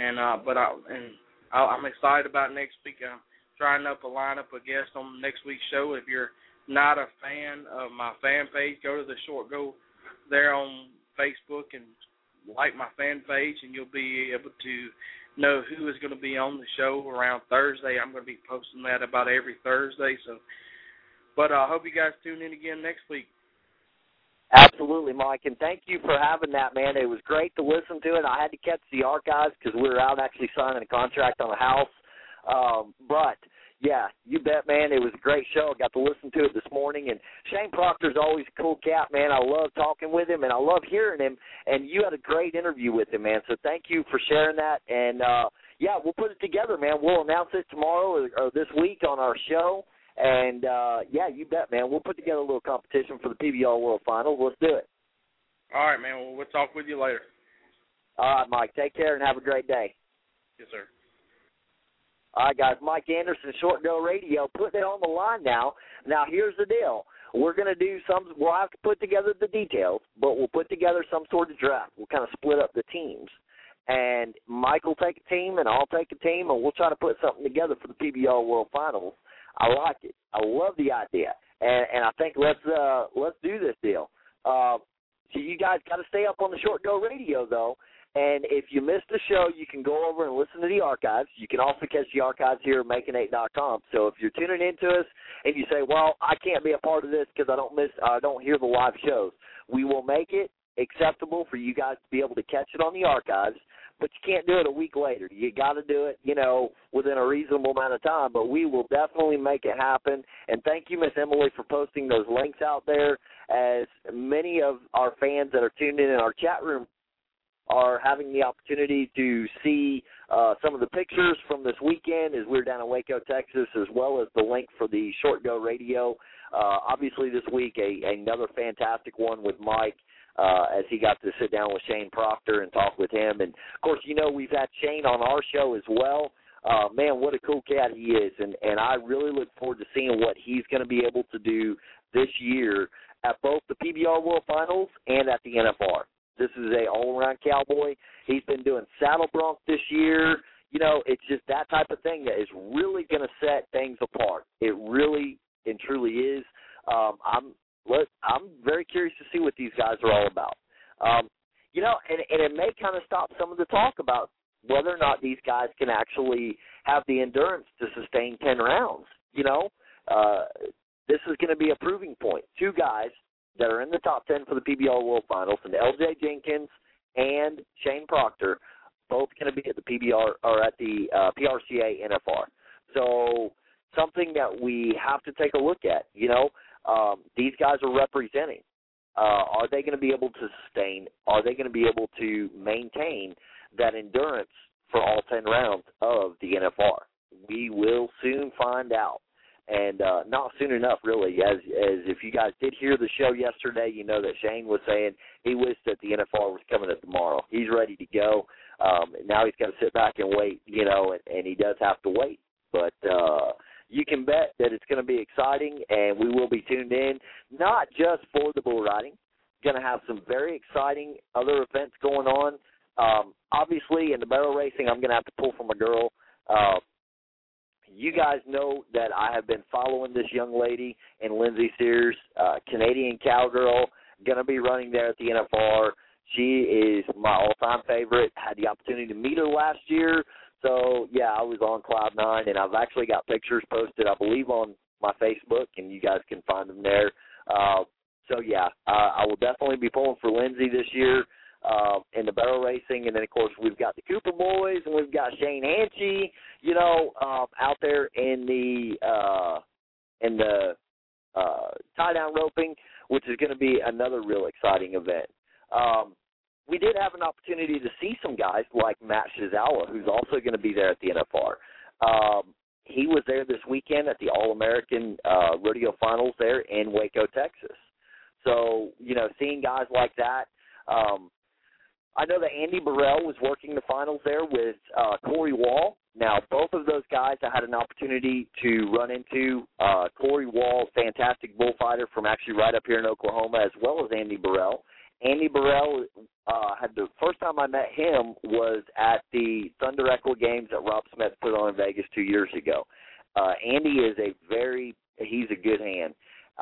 I'm excited about next week. I'm trying up a lineup of guests on next week's show. If you're not a fan of my fan page, go to the Short Go there on Facebook and like my fan page, and you'll be able to know who is going to be on the show around Thursday. I'm going to be posting that about every Thursday. But I hope you guys tune in again next week. Absolutely, Mike, and thank you for having that, man. It was great to listen to it. I had to catch the archives because we were out actually signing a contract on a house. But, yeah, you bet, man. It was a great show. I got to listen to it this morning. And Shane Proctor's always a cool cat, man. I love talking with him, and I love hearing him. And you had a great interview with him, man. So thank you for sharing that. And, yeah, we'll put it together, man. We'll announce it tomorrow or this week on our show. And, yeah, you bet, man. We'll put together a little competition for the PBR World Finals. Let's do it. All right, man. Well, we'll talk with you later. All right, Mike. Take care and have a great day. Yes, sir. All right, guys. Mike Anderson, Short Go Radio, putting it on the line now. Now, here's the deal. We're going to do we'll have to put together the details, but we'll put together some sort of draft. We'll kind of split up the teams. And Mike will take a team, and I'll take a team, and we'll try to put something together for the PBR World Finals. I like it. I love the idea, and I think let's do this deal. So you guys got to stay up on the Short Go Radio, though. And if you missed the show, you can go over and listen to the archives. You can also catch the archives here at Making8.com. So if you're tuning into us and you say, "Well, I can't be a part of this because I don't hear the live shows," we will make it acceptable for you guys to be able to catch it on the archives. But you can't do it a week later. You got to do it, within a reasonable amount of time. But we will definitely make it happen. And thank you, Miss Emily, for posting those links out there. As many of our fans that are tuned in our chat room are having the opportunity to see some of the pictures from this weekend as we're down in Waco, Texas, as well as the link for the Short Go Radio. Obviously this week, another fantastic one with Mike. As he got to sit down with Shane Proctor and talk with him. And, of course, we've had Shane on our show as well. Man, what a cool cat he is. And I really look forward to seeing what he's going to be able to do this year at both the PBR World Finals and at the NFR. This is a all-around cowboy. He's been doing saddle bronc this year. It's just that type of thing that is really going to set things apart. It really and truly is. I'm very curious to see what these guys are all about. And it may kind of stop some of the talk about whether or not these guys can actually have the endurance to sustain 10 rounds. This is going to be a proving point. Two guys that are in the top 10 for the PBR World Finals, and L.J. Jenkins and Shane Proctor, both going to be at the PBR or at the PRCA NFR. So something that we have to take a look at, these guys are representing. Are they going to be able to sustain? Are they going to be able to maintain that endurance for all 10 rounds of the NFR? We will soon find out. And not soon enough, really, as if you guys did hear the show yesterday, you know that Shane was saying he wished that the NFR was coming up tomorrow. He's ready to go. Now he's got to sit back and wait, and he does have to wait. But you can bet that it's going to be exciting, and we will be tuned in, not just for the bull riding. Going to have some very exciting other events going on. Obviously, in the barrel racing, I'm going to have to pull from a girl. You guys know that I have been following this young lady in Lindsay Sears, Canadian cowgirl, going to be running there at the NFR. She is my all-time favorite. Had the opportunity to meet her last year. So, yeah, I was on Cloud 9, and I've actually got pictures posted, I believe, on my Facebook, and you guys can find them there. So, yeah, I will definitely be pulling for Lindsay this year in the barrel racing. And then, of course, we've got the Cooper boys, and we've got Shane Hanchy, out there in the tie-down roping, which is going to be another real exciting event. we did have an opportunity to see some guys like Matt Shizawa, who's also going to be there at the NFR. He was there this weekend at the All-American Rodeo Finals there in Waco, Texas. So, seeing guys like that, I know that Andy Burrell was working the finals there with Corey Wall. Now, both of those guys I had an opportunity to run into. Corey Wall, fantastic bullfighter from actually right up here in Oklahoma, as well as Andy Burrell. Andy Burrell, had the first time I met him was at the Thunder Echo Games that Rob Smith put on in Vegas 2 years ago. Andy is he's a good hand.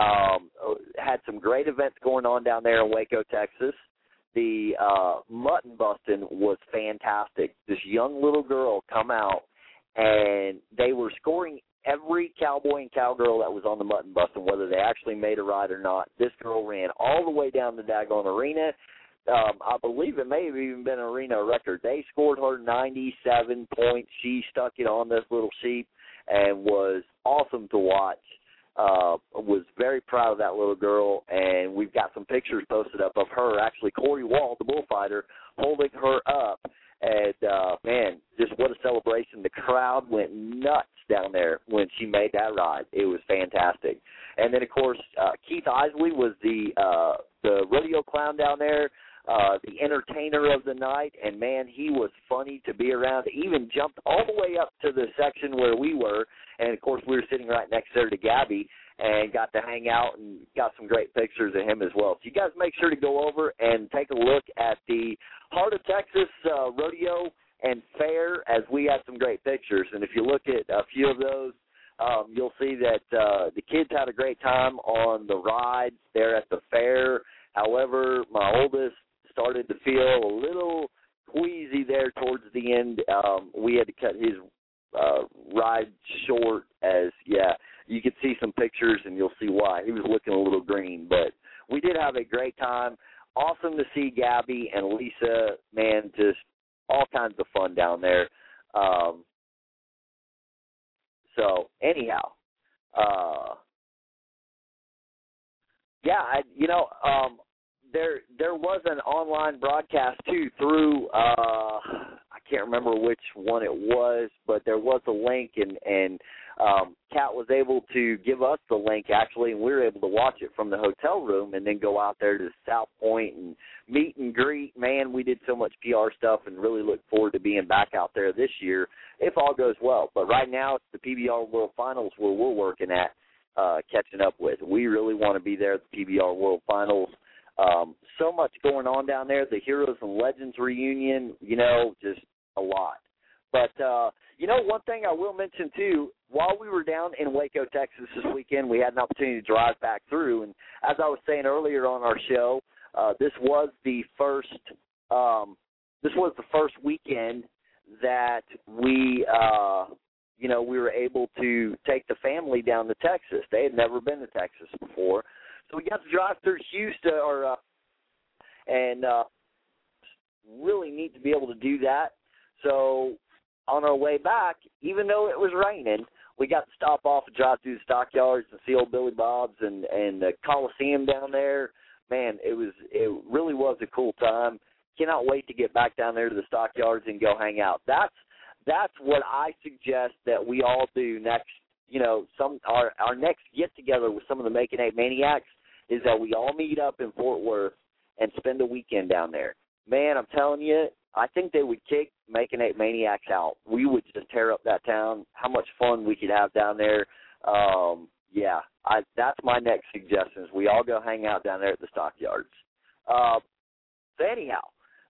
Had some great events going on down there in Waco, Texas. The mutton busting was fantastic. This young little girl come out, and they were scoring every cowboy and cowgirl that was on the mutton busting, whether they actually made a ride or not. This girl ran all the way down the daggone arena. I believe it may have even been an arena record. They scored her 97 points. She stuck it on this little sheep and was awesome to watch. Was very proud of that little girl, and we've got some pictures posted up of her, actually Corey Wall, the bullfighter, holding her up. And, man, just what a celebration. The crowd went nuts down there when she made that ride. It was fantastic. And then, of course, Keith Isley was the rodeo clown down there, the entertainer of the night, and, man, he was funny to be around. He even jumped all the way up to the section where we were, and, of course, we were sitting right next there to Gabby and got to hang out and got some great pictures of him as well. So you guys make sure to go over and take a look at the Heart of Texas Rodeo and Fair, as we had some great pictures. And if you look at a few of those, you'll see that the kids had a great time on the rides there at the fair. However, my oldest started to feel a little queasy there towards the end. We had to cut his ride short, as, you could see some pictures and you'll see why. He was looking a little green, but we did have a great time. Awesome to see Gabby and Lisa, man, just all kinds of fun down there. So, anyhow, there was an online broadcast, too, through, I can't remember which one it was, but there was a link, and Kat was able to give us the link, actually, and we were able to watch it from the hotel room and then go out there to South Point and meet and greet. Man, we did so much PR stuff and really look forward to being back out there this year if all goes well. But right now it's the PBR World Finals where we're working at catching up with. We really want to be there at the PBR World Finals. So much going on down there, the Heroes and Legends reunion, just a lot. But, one thing I will mention, too, while we were down in Waco, Texas this weekend, we had an opportunity to drive back through. And as I was saying earlier on our show, this was the first weekend that we were able to take the family down to Texas. They had never been to Texas before. So we got to drive through Houston, and really neat to be able to do that. So on our way back, even though it was raining, we got to stop off and drive through the stockyards and see old Billy Bob's and the Coliseum down there. Man, it really was a cool time. Cannot wait to get back down there to the stockyards and go hang out. That's what I suggest that we all do next. Our next get together with some of the Making Eight Maniacs is that we all meet up in Fort Worth and spend a weekend down there. Man, I'm telling you, I think they would kick Making Eight Maniacs out. We would just tear up that town. How much fun we could have down there. That's my next suggestion is we all go hang out down there at the stockyards. So anyhow,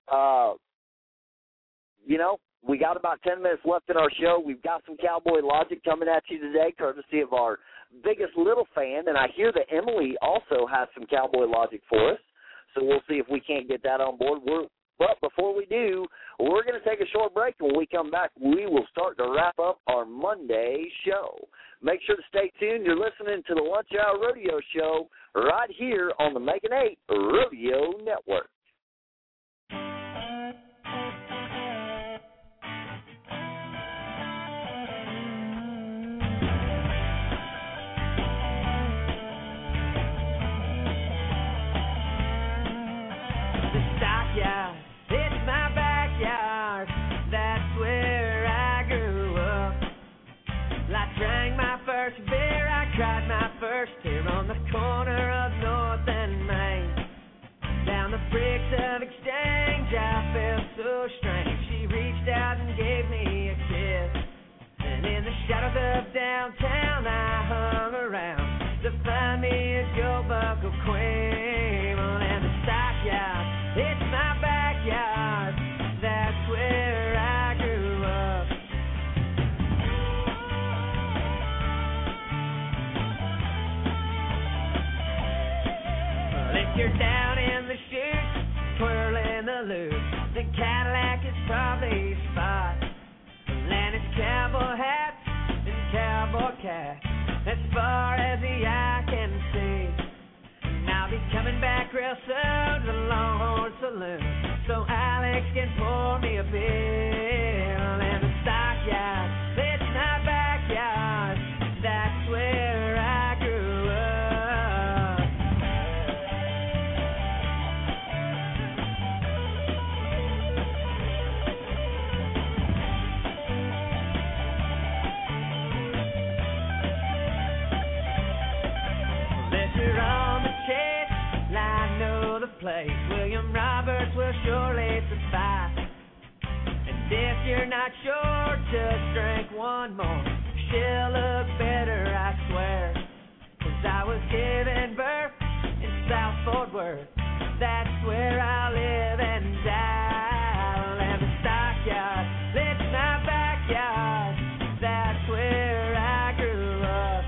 we got about 10 minutes left in our show. We've got some Cowboy Logic coming at you today, courtesy of our biggest little fan. And I hear that Emily also has some Cowboy Logic for us. So we'll see if we can't get that on board. But before we do, we're going to take a short break. When we come back, we will start to wrap up our Monday show. Make sure to stay tuned. You're listening to the Lunch Hour Rodeo Show right here on the Making Eight Rodeo Network. The stockyards If you're down in the chute, twirling the loop, the Cadillac is probably a spot. Atlantis cowboy hats and cowboy caps, as far as the eye can see. And I'll be coming back real soon to the Longhorn Saloon, so Alex can pour me a bill. And the stockyard, it's my backyard, that's where I grew up. If you're on the chase, I know the place. William Roberts will surely suffice. And if you're not sure, just drink one more. She'll look better, I swear. 'Cause I was given birth in South Fort Worth. That's where I live and die. I'll have a stockyard, it's my backyard. That's where I grew up.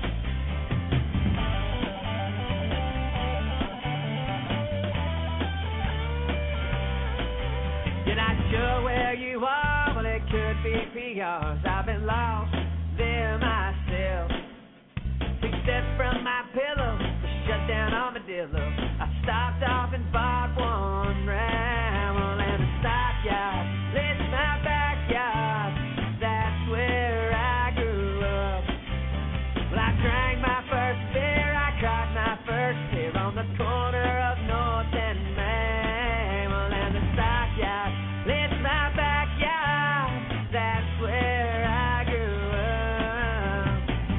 You're not sure where you are, well it could be PRs. I've been lost there myself. Except from my pillow, the shut down armadillo. I stopped off and bought one round. And a stockyard, it's my backyard. That's where I grew up. Well, I drank my first beer, I caught my first tear on the corner of North and Main. Well, and the stockyard, it's my backyard. That's where I grew up.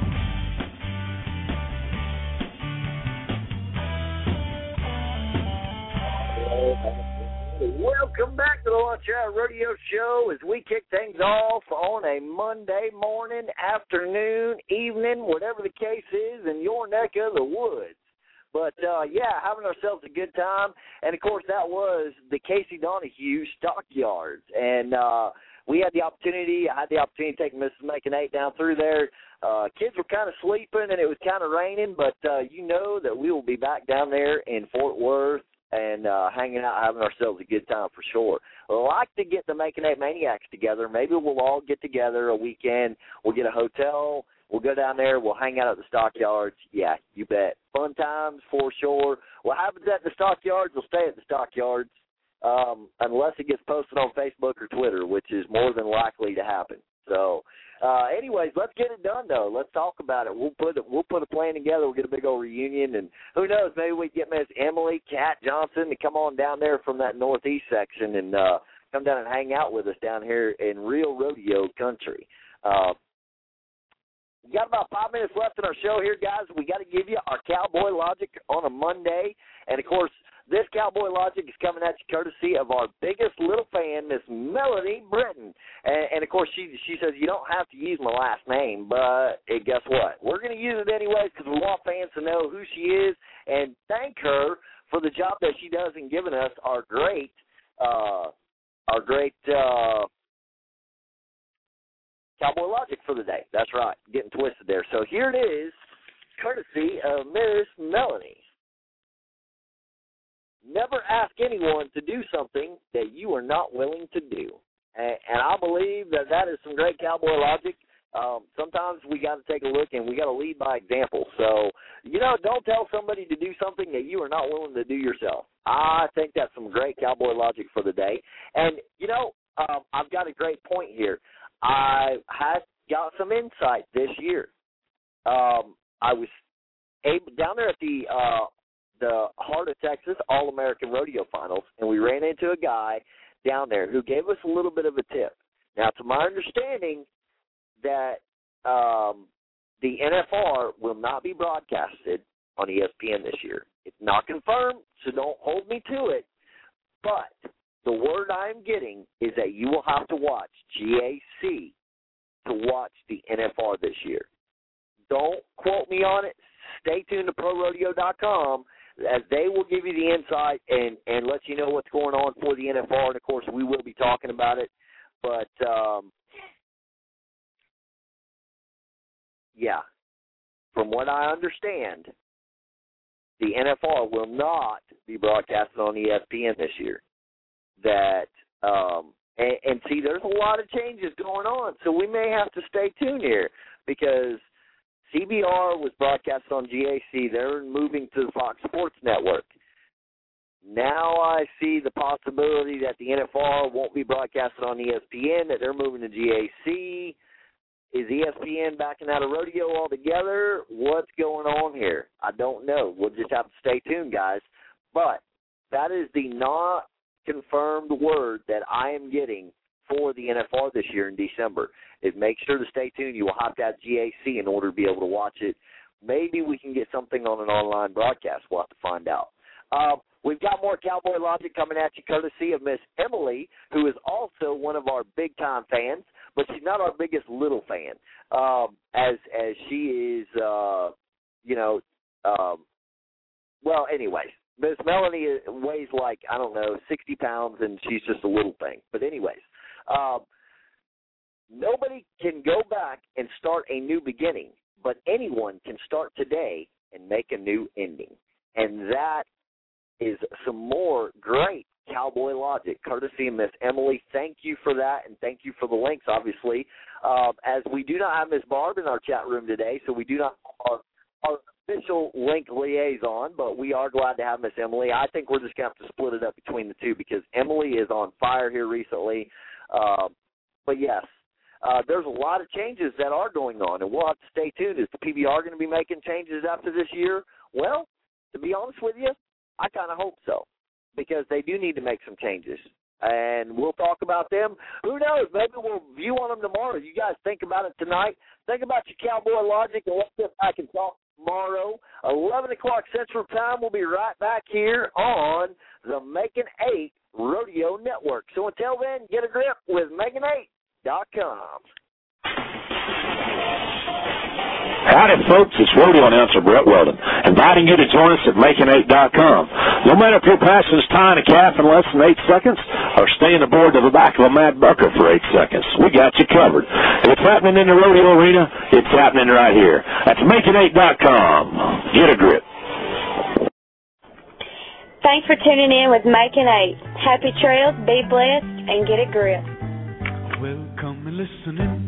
Welcome back to the Lunch Hour Radio Show as we kick things off on a Monday morning, afternoon, evening, whatever the case is in your neck of the woods. But, yeah, having ourselves a good time. And, of course, that was the Casey Donahue Stockyards. And I had the opportunity to take Mrs. Macon-8 down through there. Kids were kind of sleeping and it was kind of raining, but you know that we will be back down there in Fort Worth and hanging out, having ourselves a good time for sure. I'd like to get the Macon-8 Maniacs together. Maybe we'll all get together a weekend. We'll get a hotel. We'll go down there. We'll hang out at the Stockyards. Yeah, you bet. Fun times for sure. What happens at the Stockyards will stay at the Stockyards unless it gets posted on Facebook or Twitter, which is more than likely to happen. So, anyways, let's get it done, though. Let's talk about it. We'll put a plan together. We'll get a big old reunion, and who knows, maybe we get Miss Emily Cat Johnson to come on down there from that northeast section and come down and hang out with us down here in real rodeo country. We got about 5 minutes left in our show here, guys. We got to give you our Cowboy Logic on a Monday, and of course, this Cowboy Logic is coming at you courtesy of our biggest little fan, Miss Melanie Britton. And of course, she says you don't have to use my last name, but guess what? We're going to use it anyways because we want fans to know who she is and thank her for the job that she does in giving us our great Cowboy Logic for the day. That's right, getting twisted there. So here it is, courtesy of Miss Melanie. Never ask anyone to do something that you are not willing to do. And I believe that is some great Cowboy Logic. Sometimes we got to take a look and we got to lead by example. So, don't tell somebody to do something that you are not willing to do yourself. I think that's some great Cowboy Logic for the day. And, I've got a great point here. I got some insight this year. I was down there at the Heart of Texas All-American Rodeo Finals, and we ran into a guy down there who gave us a little bit of a tip. Now, to my understanding, that the NFR will not be broadcasted on ESPN this year. It's not confirmed, so don't hold me to it, but the word I'm getting is that you will have to watch GAC to watch the NFR this year. Don't quote me on it. Stay tuned to ProRodeo.com, as they will give you the insight and let you know what's going on for the NFR. And, of course, we will be talking about it. But, yeah, from what I understand, the NFR will not be broadcasted on ESPN this year. That and see, there's a lot of changes going on, so we may have to stay tuned here because CBR was broadcast on GAC. They're moving to the Fox Sports Network. Now I see the possibility that the NFR won't be broadcasted on ESPN, that they're moving to GAC. Is ESPN backing out of rodeo altogether? What's going on here? I don't know. We'll just have to stay tuned, guys. But that is the not confirmed word that I am getting for the NFR this year in December. Is make sure to stay tuned. You will have to have GAC in order to be able to watch it. Maybe we can get something on an online broadcast. We'll have to find out. We've got more Cowboy Logic coming at you courtesy of Miss Emily, who is also one of our big-time fans, but she's not our biggest little fan, as she is, well, anyways, Miss Melanie weighs like, 60 pounds, and she's just a little thing. But anyways, nobody can go back and start a new beginning, but anyone can start today and make a new ending. And that is some more great Cowboy Logic, courtesy of Miss Emily. Thank you for that, and thank you for the links, obviously. As we do not have Miss Barb in our chat room today, so we do not have our official link liaison, but we are glad to have Miss Emily. I think we're just going to have to split it up between the two because Emily is on fire here recently. But, yes, there's a lot of changes that are going on, and we'll have to stay tuned. Is the PBR going to be making changes after this year? Well, to be honest with you, I kind of hope so, because they do need to make some changes, and we'll talk about them. Who knows? Maybe we'll view on them tomorrow. You guys think about it tonight. Think about your Cowboy Logic, and let's get back and talk tomorrow. 11 o'clock Central Time. We'll be right back here on the Making 8 Rodeo Network. So until then, get a grip with Making8.com. Howdy, folks. It's rodeo announcer Brett Weldon, inviting you to join us at Making8.com. No matter if your passion is tying a calf in less than 8 seconds or staying aboard to the back of a mad bucker for 8 seconds, we got you covered. If it's happening in the rodeo arena, it's happening right here. That's Making8.com. Get a grip. Thanks for tuning in with Making 8. Happy trails, be blessed, and get a grip. Well, come and listen in.